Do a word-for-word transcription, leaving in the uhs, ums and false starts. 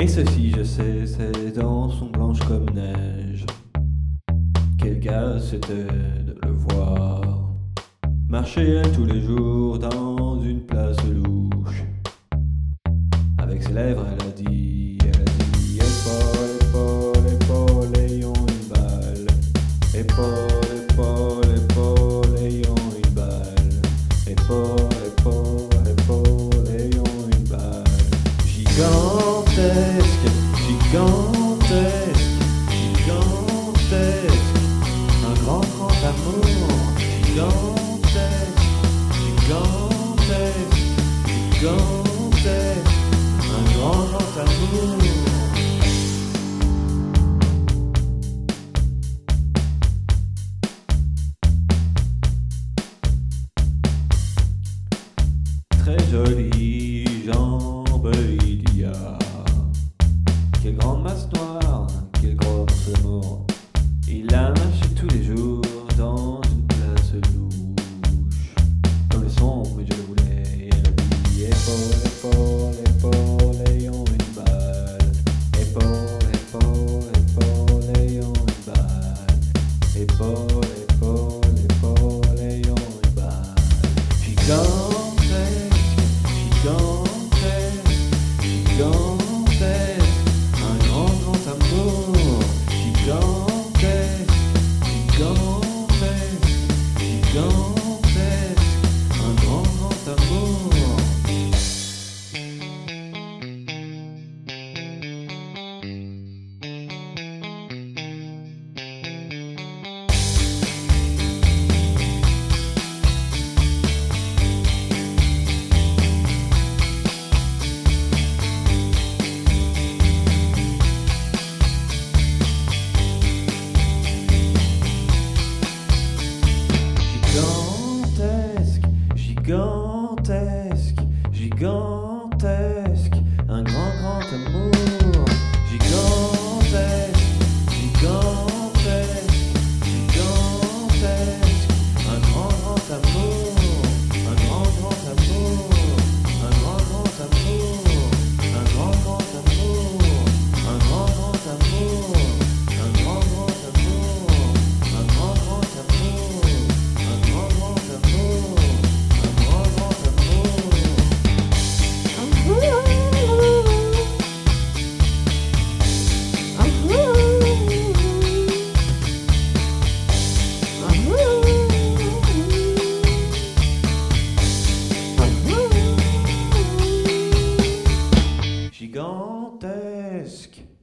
ceci, je sais, ses dents sont blanches comme neige. Quel gars c'était de le voir marcher tous les jours dans une place louche. Avec ses lèvres, elle a dit, elle a dit épaule, épaule, épaule, ayons une balle. Épaule, épaule, épaule, ayons une balle. Épaule, épaule, épaule, ayons une balle. Gigantesque, gigantesque, gigantesque, un grand grand amour. Gigantesque, gigantesque, gigantesque, un grand grand amour. Très jolie jambe il y a. Quelle grande masse noire, quel gros amour. Il a marché tous les jours dans une place louche. Comme le son, mais je le voulais. Elle a dit épaule, épaule, épaule, ayons une balle. Épaule, épaule, épaule, ayons une balle. Épaule, épaule, épaule, ayons une balle. Gigantesque, gigantesque, gigantesque, un grand grand amour. Gigantesque, gigantesque, gigantesque, un grand grand amour. Gigantesque, gigantesque, un grand grand amour. Gigantesque, gigantesque, gigantesque, un grand grand amour. Un grand grand amour, un grand grand amour, un grand grand amour, un grand grand amour, un grand grand amour, un grand grand amour, un grand grand amour. Gigantesque.